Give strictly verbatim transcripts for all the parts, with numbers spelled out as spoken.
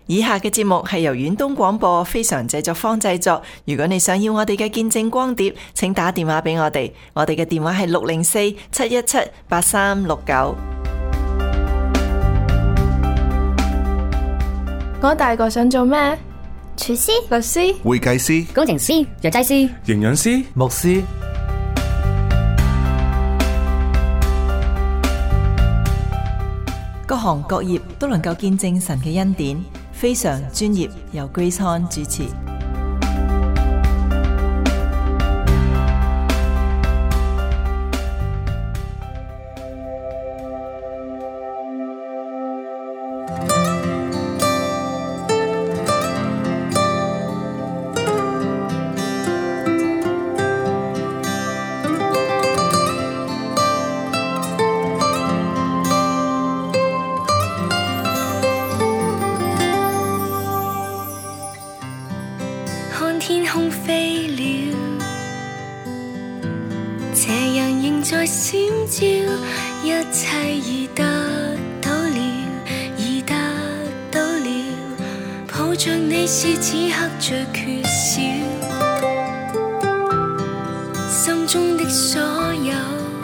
以下嘅節目係由遠東廣播非常製作坊製作。如果你想要我哋嘅見證光碟，請打電話俾我哋，我哋嘅電話係六零四七一七八三六九。 我大個想做咩？ 廚師、 律師、 會計師、 工程師、藥劑師、 營養師、 牧師。 各行各業都能夠見證神嘅恩典，非常專業，由 Grace Han 主持。 天空飛了，斜陽仍在閃照，一切已得到了，已得到了，抱着你是此刻最缺少，心中的所有，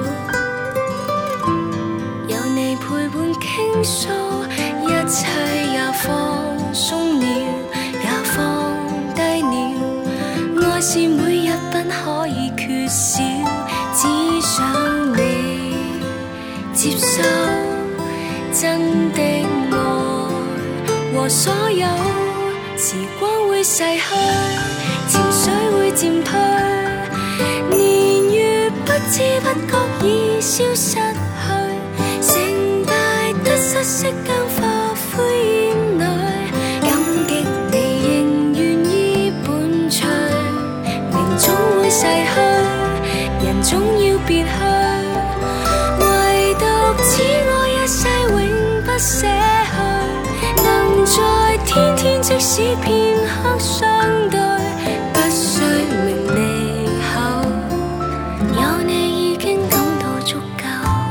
有你陪伴傾訴，一切也放鬆了，也放低了。愛是每日不可以缺少，只想你接受真的愛和所有。時光會逝去，情緒會漸退，年月不知不覺已消失去，成敗得失色間化灰煙裏，感激你仍願意伴隨。總會逝去，人總要別去，唯獨此愛一世永不捨去，能在天天即使片刻相對，不需明離後，有你已經感到足夠。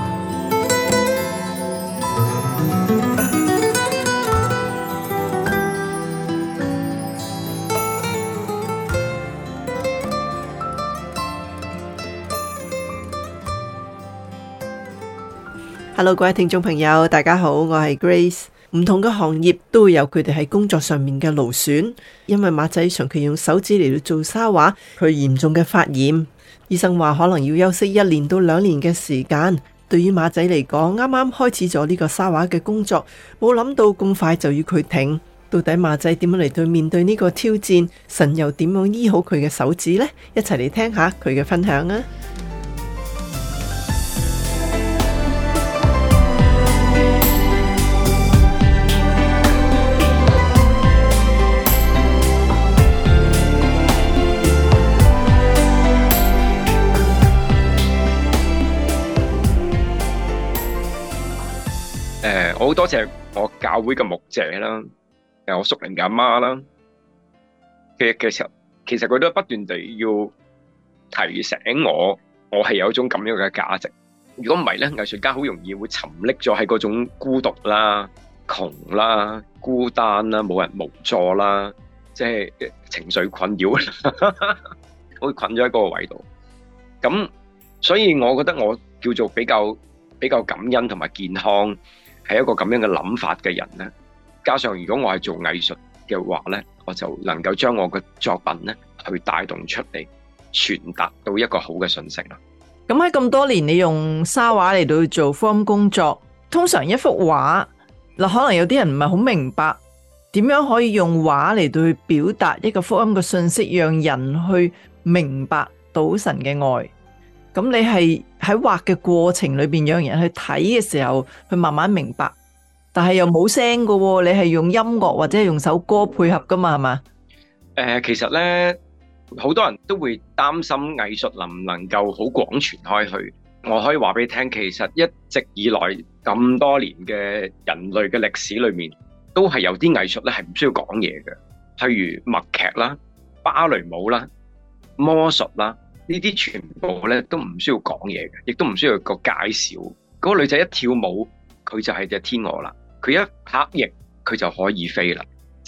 Hello， 各位聽眾朋友，大家好，我係 Grace。唔同嘅行業都會有佢哋喺工作上面嘅勞損，因為馬仔長期用手指嚟到做沙畫，佢嚴重嘅發炎，醫生話可能要休息一年到兩年嘅時間。對於馬仔嚟講，啱啱開始咗呢個沙畫嘅工作，冇諗到咁快就要佢停。到底馬仔點樣嚟對面對呢個挑戰？神又點樣醫好佢嘅手指呢？一齊嚟聽下佢嘅分享啊！ 誒，我好多謝我教會嘅牧者啦，誒，我屬靈嘅阿媽啦嘅嘅時候，其實佢都不斷地要提醒我，我係有一種咁樣嘅價值。如果唔係咧，藝術家好容易會沉溺咗喺嗰種孤獨啦、窮啦、孤單啦、冇人無助啦，即係情緒困擾，會困咗喺嗰個位度。咁所以我覺得我叫做比較比較感恩同埋健康。係一個咁樣嘅諗法嘅人咧，加上如果我係做藝術嘅話咧，我就能夠將我嘅作品咧去帶動出嚟，傳達到一個好嘅信息啦。 咁喺咁多年，你用沙畫嚟到做福音工作，通常一幅畫嗱，可能有啲人唔係好明白點樣可以用畫嚟到去表達一個福音嘅信息，讓人去明白到神嘅愛。咁你係喺畫嘅過程裏邊，讓人去睇嘅時候，去慢慢明白。但係又冇聲噶，你係用音樂或者係用首歌配合噶嘛，係嘛？ 誒、呃，其實咧，好多人都會擔心藝術能唔能夠好廣傳開去。我可以話俾你聽，其實一直以來咁多年嘅人類嘅歷史裏面，都係有啲藝術咧係唔需要講嘢嘅，譬如默劇啦、芭蕾舞啦、魔術啦。呢啲全部咧都唔需要講嘢嘅，亦都唔需要個介紹。嗰個女仔一跳舞，佢就係隻天鵝啦。佢一拍翼，佢就可以飛啦。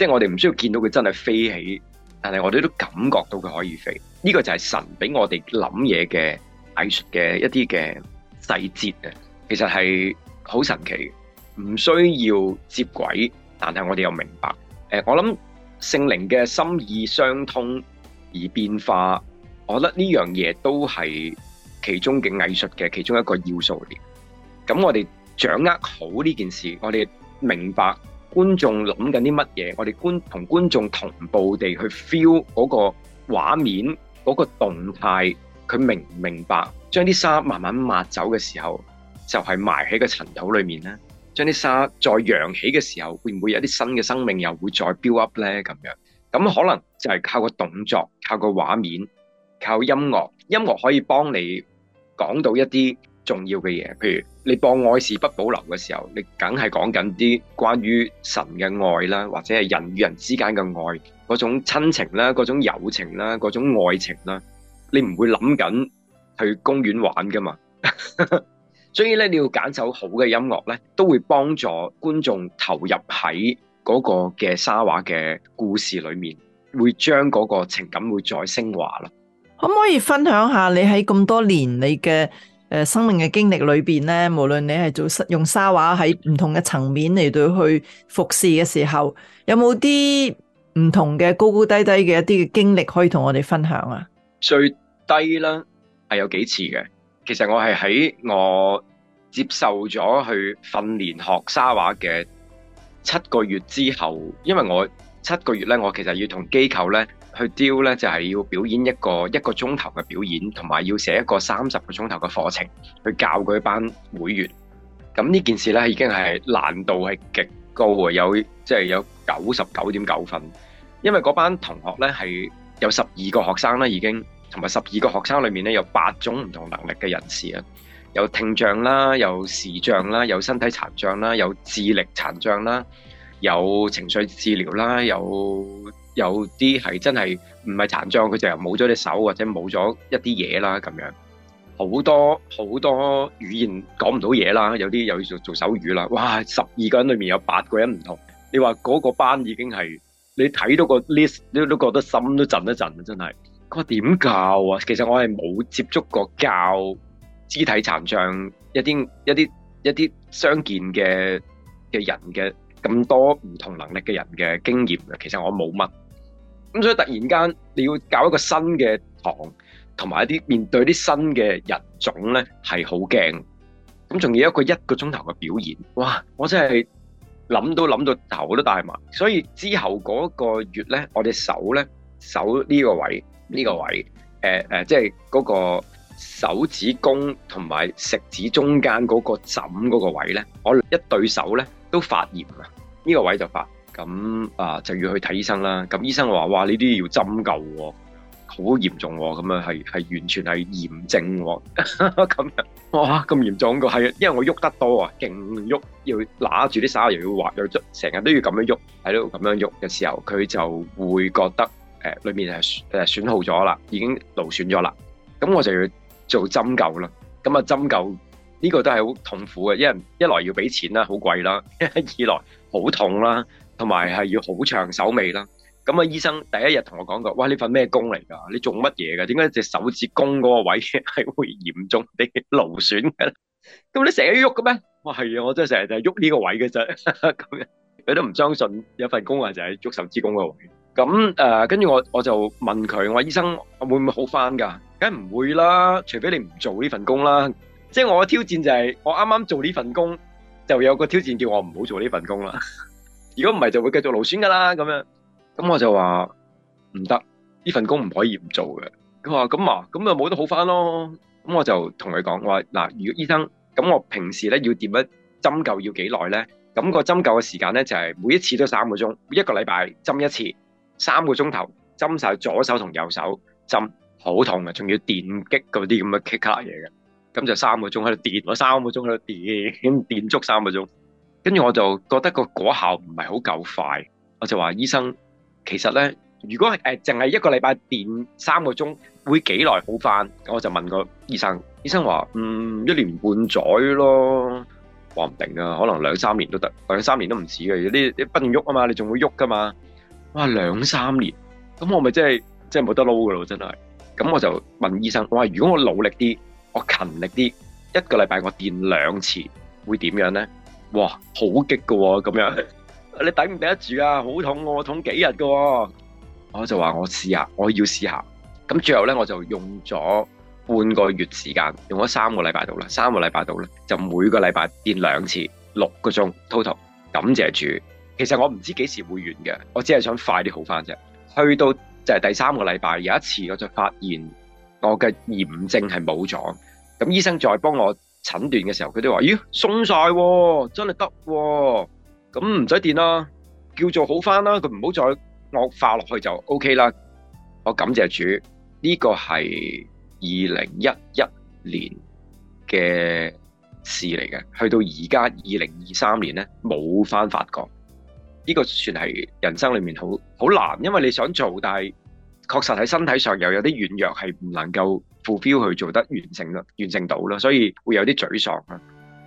即係我哋唔需要見到佢真係飛起，但係我哋都感覺到佢可以飛。呢個就係神俾我哋諗嘢嘅藝術嘅一啲嘅細節啊，其實係好神奇，唔需要接軌，但係我哋又明白。誒，我諗聖靈嘅心意相通而變化，我覺得呢樣嘢都係其中嘅藝術嘅其中一個要素嚟。咁我哋掌握好呢件事，我哋明白觀眾諗緊啲乜嘢，我哋觀同觀眾同步地去 feel 嗰個畫面嗰個動態，佢明唔明白？將啲沙慢慢抹走嘅時候，就係埋喺個塵土裏面咧。將啲沙再揚起嘅時候，會唔會有啲新嘅生命又會再 build up 咧？咁樣咁可能就係靠個動作，靠個畫面，靠音樂。音樂可以幫你講到一啲重要嘅嘢，譬如你播愛是不保留嘅時候，你梗係講緊啲關於神嘅愛啦，或者係人與人之間嘅愛，嗰種親情啦，嗰種友情啦，嗰種愛情啦，你唔會諗緊去公園玩噶嘛。所以咧，你要揀首好嘅音樂咧，都會幫助觀眾投入喺嗰個嘅沙畫嘅故事裏面，會將嗰個情感會再升華咯。 可唔可以分享下你喺咁多年你嘅誒生命嘅經歷裏邊咧，無論你係做用沙畫喺唔同嘅層面嚟到去服侍嘅時候，有冇啲唔同嘅高高低低嘅一啲嘅經歷可以同我哋分享啊？ 最低啦係有幾次嘅。其實我係喺我接受咗去訓練學沙畫嘅七個月之後，因為我七個月咧，我其實要同機構咧去 deal 咧，就係要表演一個一個鐘頭嘅表演，同埋要寫一個三十個鐘頭嘅課程去教佢班會員。咁呢件事咧已經係難度係極高啊，有即係、就是、有九十九點九分，因為嗰班同學咧係有十二個學生啦，已經。同埋十二個學生裏面咧，有八種唔同能力嘅人士啊，有聽障啦，有視障啦，有身體殘障啦，有智力殘障啦，有情緒治療啦，有有啲係真係唔係殘障，佢就冇咗隻手或者冇咗一啲嘢啦咁樣，好多好多語言講唔到嘢啦，有啲又要做做手語啦，哇！十二個人裏面有八個人唔同，你話嗰個班已經係你睇到個 list，你都覺得心都震一震啊！真係。我點教啊？其實我係冇接觸過教肢體殘障一啲一啲一啲傷健嘅嘅人嘅咁多唔同能力嘅人嘅經驗嘅。其實我冇乜，咁所以突然間你要教一個新嘅堂，同埋一啲面對啲新嘅人種咧，係好驚。咁仲要一個一個鐘頭嘅表演，哇！我真係諗都諗到頭都大埋。所以之後嗰個月咧，我哋手咧手呢個位。呢個位，誒、呃、誒，即係嗰個手指公同埋食指中間嗰個枕嗰個位咧，我一對手咧都發炎啊！呢、這個位就發，咁啊就要去睇醫生啦。咁醫生話：哇，呢啲要針灸喎，好嚴重喎，咁樣係係完全係炎症喎，咁樣哇咁嚴重個係，因為我喐得多啊，勁喐，要揦住啲沙，又要滑，又成日都要咁樣喐，喺度咁樣喐嘅時候，佢就會覺得。誒裏面係誒損耗咗啦，已經勞損咗啦，咁我就要做針灸啦。咁啊針灸呢個都係好痛苦嘅，因為一來要俾錢啦，好貴啦；二來好痛啦，同埋係要好長手尾啦。咁啊醫生第一日同我講過，哇！呢份咩工嚟㗎？你做乜嘢㗎？點解隻手指公嗰個位係會嚴重地勞損嘅？咁你成日喐嘅咩？哇係啊，我真係成日就係喐呢個位嘅啫。咁樣佢都唔相信有份工啊，就係喐手指公個位。咁誒，跟住我我就問佢，我話醫生會唔會好返㗎？梗係唔會啦，除非你唔做呢份工啦。即係我嘅挑戰就係，我啱啱做呢份工，就有個挑戰叫我唔好做呢份工啦。如果唔係，就會繼續勞損㗎啦。咁樣，咁我就話唔得，呢份工唔可以唔做嘅。佢話咁啊，咁就冇得好返咯。咁我就同佢講，我話嗱，如果醫生，咁我平時咧要點樣針灸要幾耐咧？咁個針灸嘅時間咧就係每一次都三個鐘，一個禮拜針一次。三個鐘頭針晒左手同右手針，好痛嘅，仲要電擊嗰啲咁嘅 kick 卡嘢嘅，咁就三個鐘喺度電，我三個鐘喺度電，電足三個鐘，跟住我就覺得個果效唔係好夠快，我就話醫生，其實咧，如果係誒淨係一個禮拜電三個鐘，會幾耐好返？我就問個醫生，醫生話嗯一年半載咯，話唔定啊，可能兩三年都得，兩三年都唔止嘅，你你不斷喐啊嘛，你仲會喐噶嘛。 哇兩三年，咁我咪真係真係冇得撈噶咯，真係。咁我就問醫生，我話如果我努力啲，我勤力啲，一個禮拜我練兩次，會點樣咧？哇，好激噶喎，咁樣你頂唔頂得住啊？好痛喎，痛幾日噶喎。我就話我試下，我要試下。咁最後咧，我就用咗半個月時間，用咗三個禮拜到啦，三個禮拜到啦，就每個禮拜練兩次，六個鐘 total。感謝主，其實我唔知幾時會完嘅，我只係想快啲好翻啫。去到就係第三個禮拜，有一次我就發現我嘅炎症係冇咗，咁醫生再幫我診斷嘅時候，佢都話：咦，鬆晒喎，真係得喎，咁唔使電啦，叫做好翻啦，佢唔好再惡化落去就 OK 啦。我感謝主，呢個係二零一一年嘅事嚟嘅，去到而家二零二三年咧冇翻發過。呢個算係人生裏面好好難，因為你想做，但係確實喺身體上又有啲軟弱，係唔能夠 fulfill 去做得完成啦，完成到啦，所以會有啲沮喪啊。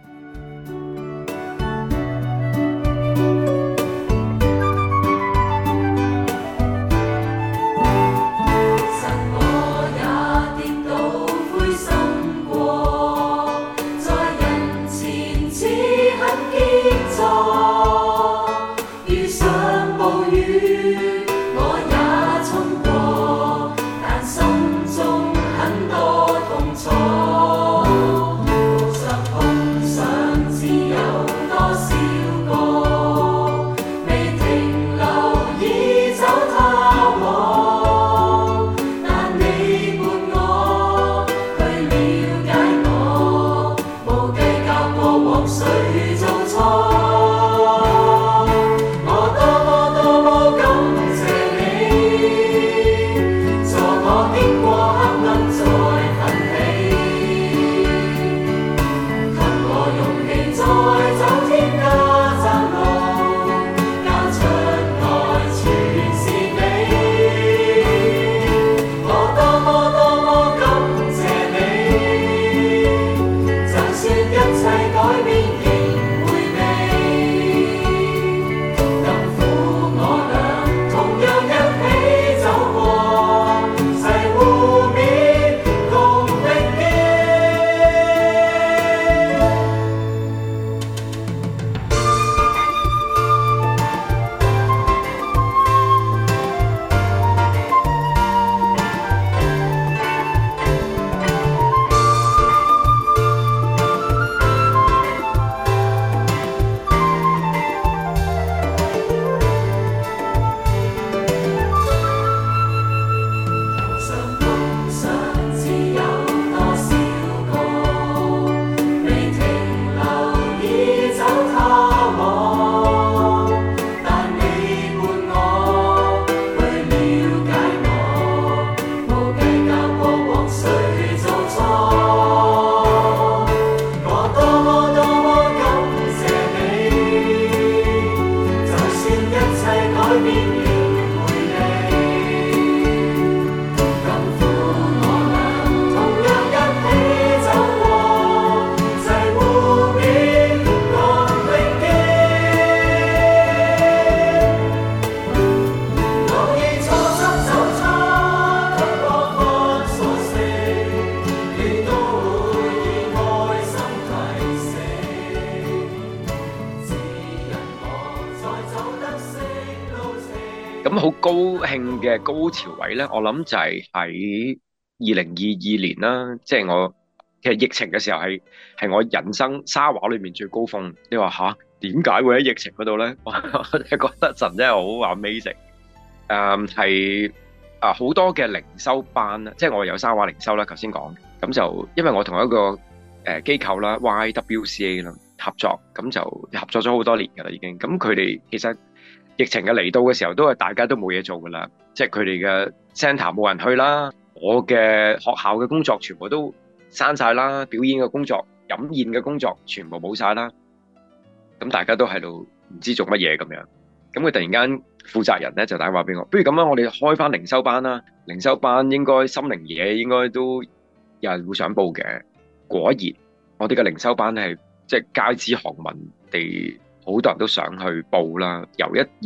咁好高興嘅高潮位咧，我諗就係喺二零二二年啦，即係我其實疫情嘅時候係係我人生沙畫裏面最高峰。你話吓，點解會喺疫情嗰度咧？我我覺得神真係好 amazing。誒係啊，好多嘅靈修班啦，即係我有沙畫靈修啦，頭先講。咁就因為我同一個誒機構啦 Y W C A 啦合作，咁就合作咗好多年㗎啦已經。咁佢哋其實疫情嘅嚟到嘅時候，都係大家都冇嘢做噶啦，即係佢哋嘅 centre 冇人去啦，我嘅學校嘅工作全部都閂晒啦，表演嘅工作、飲宴嘅工作全部冇晒啦，咁大家都喺度唔知做乜嘢咁樣，咁佢突然間負責人咧就打電話俾我，不如咁樣我哋開翻靈修班啦，靈修班應該心靈嘢應該都有人會想報嘅，果然我哋嘅靈修班係即係街知巷聞地。好多人都想去報啦，由一二二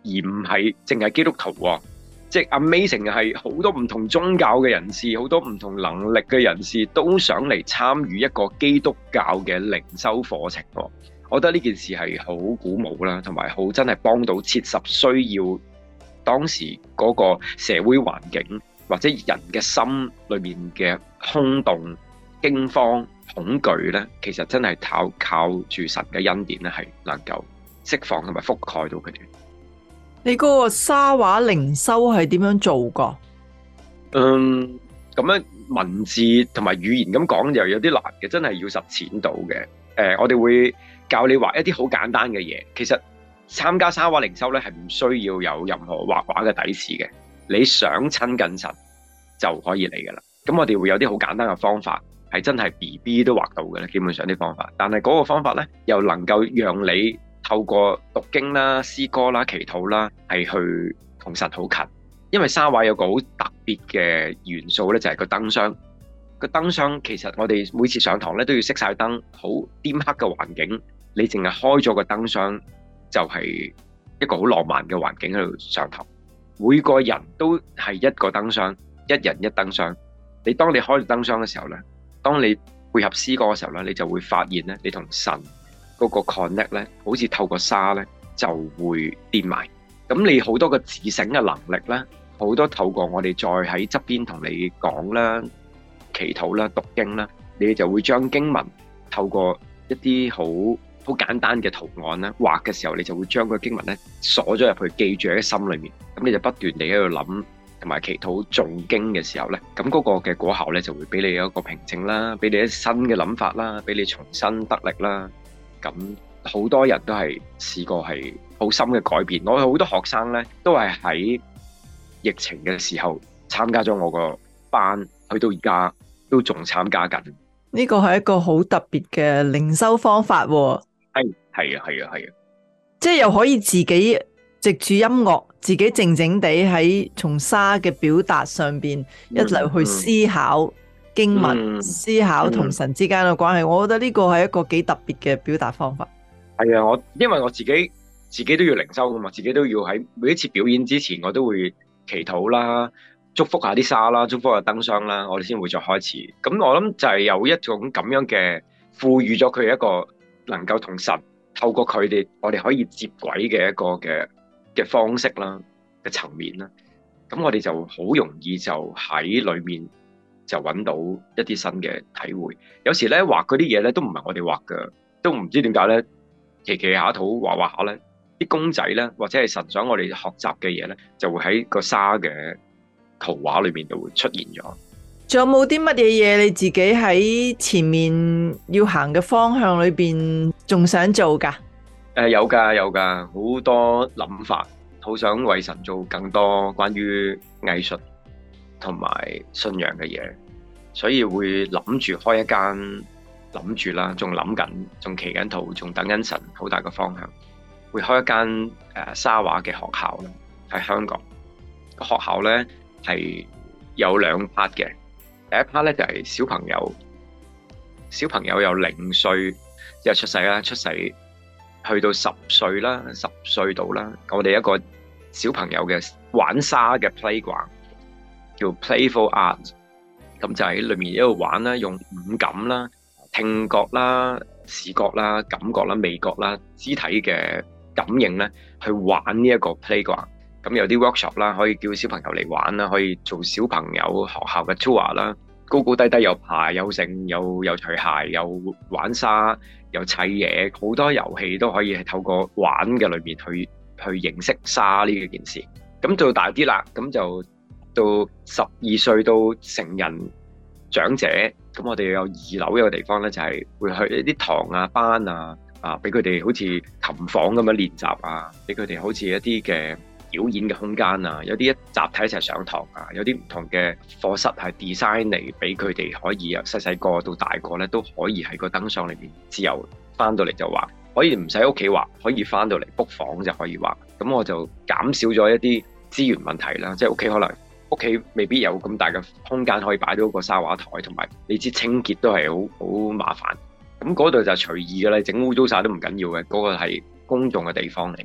而唔係淨係基督徒喎。即係 amazing 係好多唔同宗教嘅人士，好多唔同能力嘅人士都想嚟參與一個基督教嘅靈修課程喎。我覺得呢件事係好鼓舞啦，同埋好真係幫到切實需要當時嗰個社會環境或者人嘅心裏面嘅空洞、驚慌、恐懼咧，其實真係靠靠住神嘅恩典咧，係能夠釋放同埋覆蓋到佢哋。 你嗰個沙畫靈修係點樣做噶？ 嗯，咁樣文字同埋語言咁講就有啲難嘅，真係要實踐到嘅。誒、呃，我哋會教你畫一啲好簡單嘅嘢。其實參加沙畫靈修咧，係唔需要有任何畫畫嘅底子嘅。你想親近神就可以嚟噶啦。咁我哋會有啲好簡單嘅方法，係真係 B B 都畫到嘅咧。基本上啲方法，但係嗰個方法咧，又能夠讓你透過讀經啦、詩歌啦、祈禱啦，係去同神好近。因為沙畫有個好特別嘅元素咧，就係個燈箱。個燈箱其實我哋每次上堂咧都要熄晒燈，好顛黑嘅環境，你淨係開咗個燈箱，就係一個好浪漫嘅環境喺度上堂。每個人都係一個燈箱，一人一燈箱。你當你開咗燈箱嘅時候咧，當你配合詩歌嘅時候咧，你就會發現咧，你同神嗰個 connect 咧，好似透過沙咧就會連埋。咁你好多個自省嘅能力咧，好多透過我哋再喺側邊同你講啦、祈禱啦、讀經啦，你就會將經文透過一啲好好簡單嘅圖案啦畫嘅時候，你就會將個經文咧鎖咗入去，記住喺心裏面。咁你就不斷地喺度諗同埋祈禱誦經嘅時候咧，咁嗰個嘅果效咧就會俾你有一個平靜啦，俾你一新嘅諗法啦，俾你重新得力啦。咁好多人都係試過係好深嘅改變。我有好多學生咧，都係喺疫情嘅時候參加咗我個班，去到而家都仲參加緊。 呢個係一個好特別嘅靈修方法喎。 係係啊係啊係啊， 即係又可以自己藉住音樂，自己靜靜地喺從沙嘅表達上邊一路去思考經文，嗯、思考同神之間嘅關係。嗯、我覺得呢個係一個幾特別嘅表達方法。 係啊，我因為我自己自己都要靈修噶嘛，自己都要喺每一次表演之前，我都會祈禱啦，祝福下啲沙啦，祝福下燈箱啦，我哋先會再開始。咁我諗就係有一種咁樣嘅賦予咗佢一個能夠同神透過佢哋，我哋可以接軌嘅一個嘅嘅方式啦，嘅層面啦。咁我哋就好容易就喺裏面就揾到一啲新嘅體會。有時咧畫嗰啲嘢咧都唔係我哋畫㗎，都唔知點解咧，騎騎下圖畫畫下咧，啲公仔咧或者係神想我哋學習嘅嘢咧，就會喺個沙嘅圖畫裏面就會出現咗。 仲有冇啲乜嘢嘢你自己喺前面要行嘅方向裏邊仲想做噶？誒、 呃，有噶有噶，好多諗法，好想為神做更多關於藝術同埋信仰嘅嘢，所以會諗住開一間，諗住啦，仲諗緊，仲企緊圖，仲等緊神好大個方向，會開一間誒、呃、沙畫嘅學校啦，喺香港。個學校咧係有兩 part 嘅。第一 part 咧就係小朋友，小朋友由零歲即係出世啦，出世去到十歲啦，十歲到啦，我哋一個小朋友嘅玩沙嘅 playground 叫 Playful Art， 咁就喺裏面一路玩啦，用五感啦、聽覺啦、視覺啦、感覺啦、味覺啦、肢體嘅感應咧，去玩呢一個 playground。咁有啲 workshop 啦，可以叫小朋友嚟玩啦，可以做小朋友學校嘅 tour 啦，高高低低有爬有繩有有除鞋有玩沙有砌嘢，好多遊戲都可以係透過玩嘅裏面去去認識沙呢件事。咁到大啲啦，咁就到十二歲到成人長者，咁我哋有二樓一個地方咧，就係會去一啲堂啊班啊啊，俾佢哋好似琴房咁樣練習啊，俾佢哋好似一啲嘅表演嘅空間啊，有啲一集體一齊上堂啊，有啲唔同嘅課室係 design 嚟俾佢哋可以由細細個到大個咧，都可以喺個燈箱裏邊自由翻到嚟就畫，可以唔使屋企畫，可以翻到嚟 book 房就可以畫。咁我就減少咗一啲資源問題啦，即係屋企可能屋企未必有咁大嘅空間可以擺到個沙畫台，同埋你知清潔都係好好麻煩。咁嗰度就隨意嘅啦，整污糟晒都唔緊要嘅，嗰個係公眾嘅地方嚟嘅。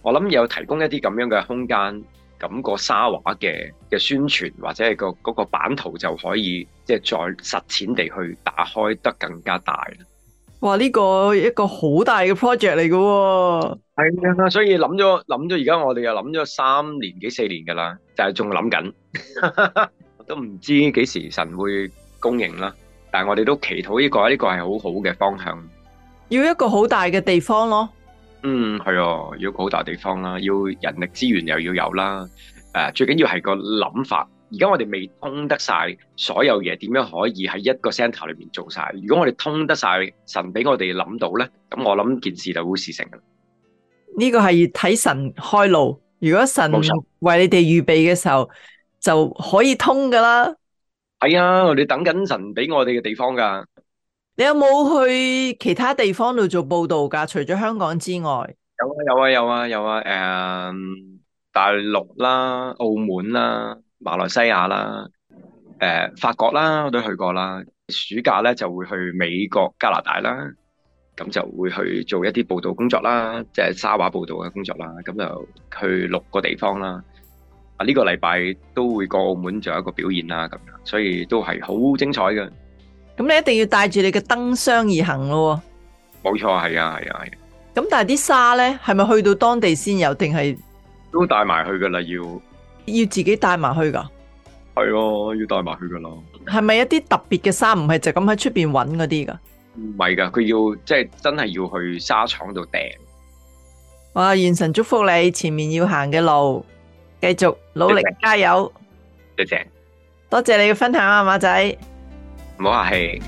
我諗有提供一啲咁樣嘅空間，咁個沙畫嘅嘅宣傳或者係個嗰個版圖就可以即係再實踐地去打開得更加大。 哇！呢個一個好大嘅 project 嚟嘅喎。 係啊，所以諗咗諗咗，而家我哋又諗咗三年幾四年噶啦，就係仲諗緊，都唔知幾時神會公映啦。但係我哋都祈禱呢個呢個係好好嘅方向。 要一個好大嘅地方咯。 嗯，係啊，要個好大地方啦，要人力資源又要有啦。誒，最緊要係個諗法。而家我哋未通得晒所有嘢，點樣可以喺一個 centre 裏面做晒？如果我哋通得晒，神俾我哋諗到咧，咁我諗件事就會事成噶啦。 呢個係要睇神開路。如果神冇錯為你哋預備嘅時候，就可以通噶啦。 係啊，我哋等緊神俾我哋嘅地方噶。 你有冇去其他地方度做報道噶？除咗香港之外， 有啊有啊有啊有啊，誒、嗯，大陸啦、澳門啦、馬來西亞啦、誒、呃、法國啦，我都去過啦。暑假咧就會去美國、加拿大啦，咁就會去做一啲報道工作啦，即係沙畫報道嘅工作啦。咁就去六個地方啦。啊，呢個禮拜都會過澳門做一個表演啦，咁樣，所以都係好精彩嘅。 咁你一定要帶住你嘅燈箱而行咯。 冇錯，係啊係啊係啊。 咁但係啲沙咧，係咪去到當地先有，定係都帶埋去噶啦？要要自己帶埋去噶？ 係啊，要帶埋去噶啦。 係咪一啲特別嘅沙，唔係就咁喺出邊揾嗰啲噶？ 唔係噶，佢要即係真係要去沙廠度訂。 哇！願神祝福你前面要行嘅路，繼續努力加油。 謝謝， 多謝你嘅分享啊，馬仔。 唔好客氣。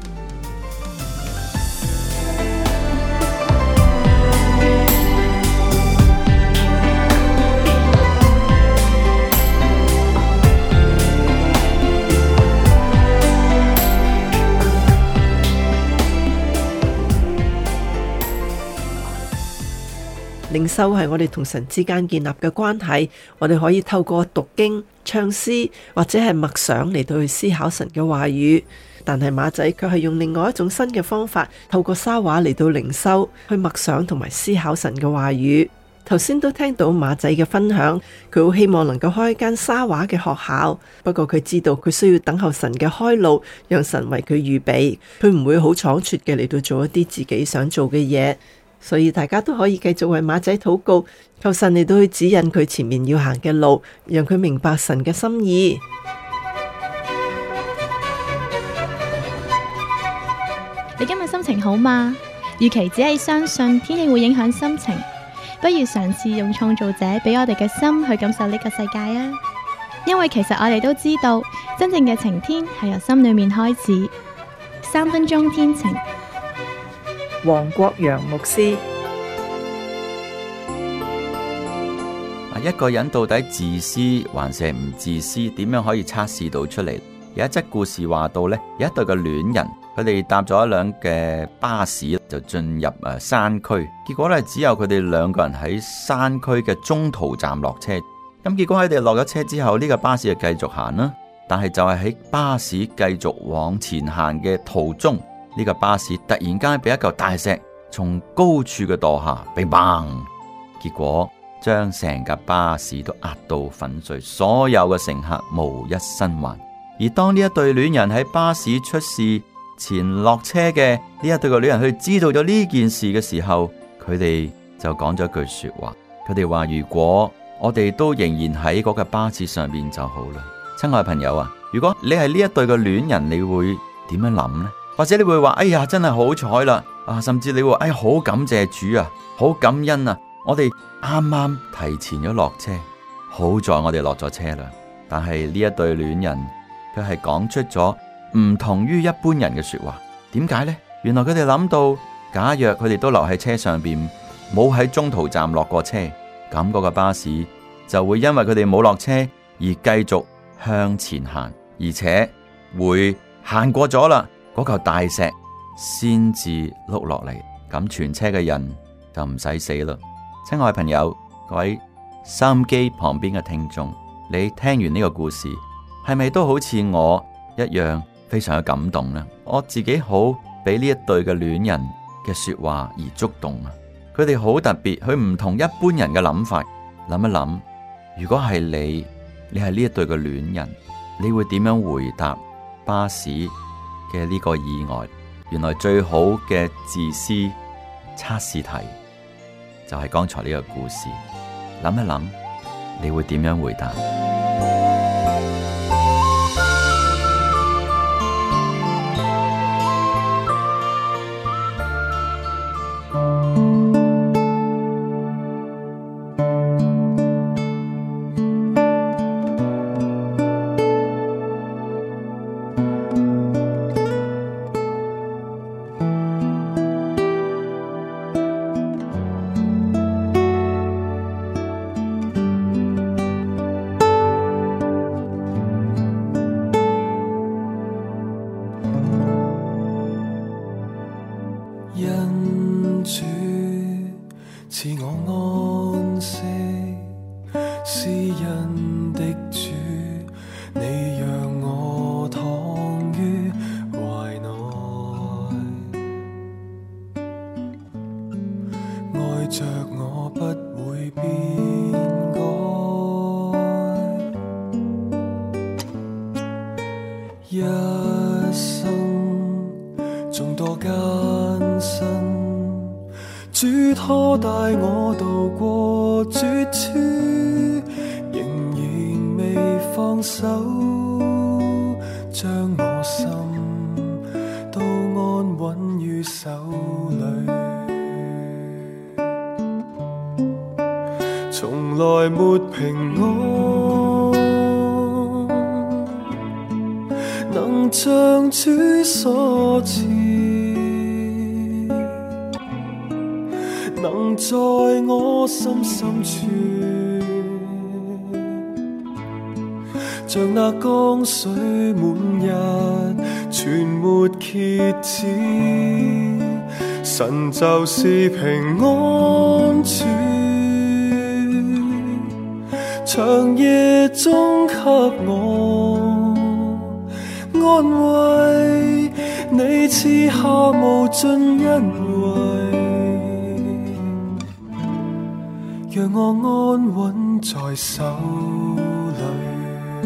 靈修係我哋同神之間建立嘅關係，我哋可以透過讀經、唱詩或者係默想嚟到去思考神嘅話語。但係馬仔卻係用另外一種新嘅方法，透過沙畫嚟到靈修，去默想同埋思考神嘅話語。頭先都聽到馬仔嘅分享，佢好希望能夠開一間沙畫嘅學校，不過佢知道佢需要等候神嘅開路，讓神為佢預備，佢唔會好倉促嘅嚟到做一啲自己想做嘅嘢。所以大家都可以繼續為馬仔禱告，求神嚟到去指引佢前面要行嘅路，讓佢明白神嘅心意。 你今日心情好嗎？與其只係相信天氣會影響心情，不如嘗試用創造者俾我哋嘅心去感受呢個世界啊！因為其實我哋都知道，真正嘅晴天係由心裏面開始。三分鐘天晴。 黃國陽牧師。 一個人到底自私還是唔自私，點樣可以測試到出嚟？有一則故事話到呢，有一對嘅戀人，佢哋搭咗一輛嘅巴士就進入誒山區，結果呢，只有佢哋兩個人喺山區嘅中途站落車。咁結果喺佢哋落咗車之後，呢個巴士就繼續行啦。但係就係喺巴士繼續往前行嘅途中，呢個巴士突然間俾一嚿大石從高處嘅墮下，被砰！結果將成架巴士都壓到粉碎，所有嘅乘客無一生還。而當呢一對戀人喺巴士出事前落車嘅呢一對嘅戀人，佢知道咗呢件事嘅時候，佢哋就講咗一句說話。佢哋話：如果我哋都仍然喺嗰個巴士上面就好啦。親愛朋友啊，如果你係呢一對嘅戀人，你會點樣諗呢？或者你會話：哎呀，真係好彩啦！啊，甚至你會話：哎，好感謝主啊，好感恩啊！我哋啱啱提前咗落車，好在我哋落咗車啦。但係呢一對戀人，佢係講出咗唔同於一般人嘅說話。點解呢？原來佢哋諗到，假若佢哋都留喺車上邊，冇喺中途站落過車，咁嗰個巴士就會因為佢哋冇落車而繼續向前行，而且會行過咗啦，嗰嚿大石先至碌落嚟，咁全車嘅人就唔使死啦。親愛朋友，各位收音機旁邊嘅聽眾，你聽完呢個故事，係咪都好似我一樣非常嘅感動呢？我自己好俾呢一對嘅戀人嘅說話而觸動啊！ 佢哋好特別，佢唔同一般人嘅諗法。諗一諗，如果係你，你係呢一對嘅戀人，你會點樣回答巴士嘅呢個意外？原來最好嘅自私測試題就係剛才呢個故事。諗一諗，你會點樣回答？ 因主賜我安息，是人的主，你讓我躺於懷內，愛着我不會變改，一生眾多艱辛，主拖帶我渡過絕處，仍然未放手，將我心都安穩於手裏，從來沒平安，能像主所賜，能在我心深處，像那江水滿溢，全沒歇止。神就是平安主，長夜中給我安慰，你賜下無盡恩惠，讓我安穩在手裏。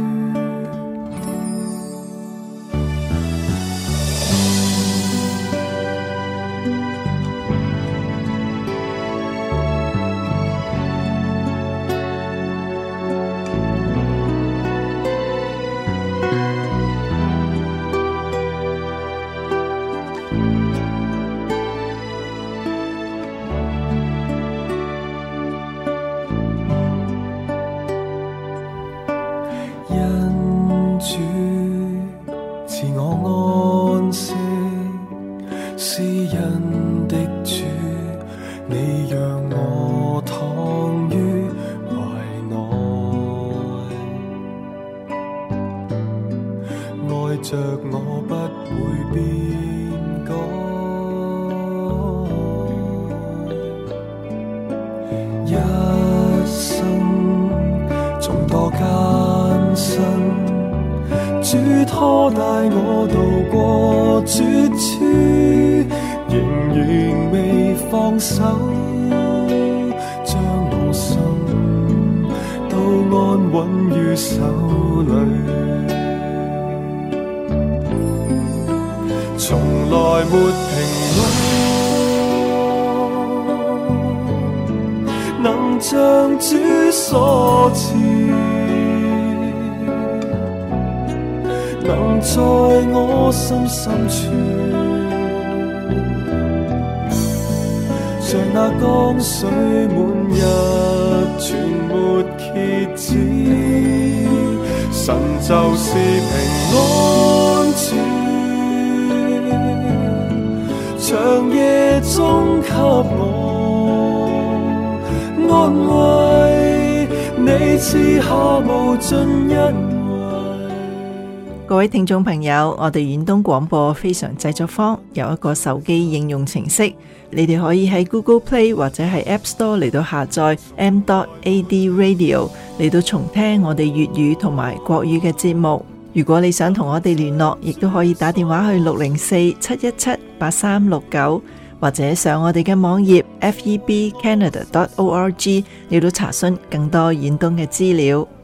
主賜我安息，是人的主，你讓我躺於懷內，愛着我不會變改，一生眾多艱辛，主拖帶我渡過絕處，仍然未放手，將我心都安穩於手裏，從來沒平安，能像主所賜，能在我心深處，像那江水滿溢，全沒歇止。神就是平安主，長夜中給我安慰，你賜下無盡恩。 各位聽眾朋友，我哋遠東廣播非常製作坊有一個手機應用程式，你哋可以喺 Google Play 或者係 App Store 嚟到下載 m dot a d radio 嚟到重聽我哋粵語同埋國語嘅節目。如果你想同我哋聯絡，亦都可以打電話去六零四七一七八三六九， 或者上我哋嘅網頁 f e b canada dot org 嚟到查詢更多遠東嘅資料。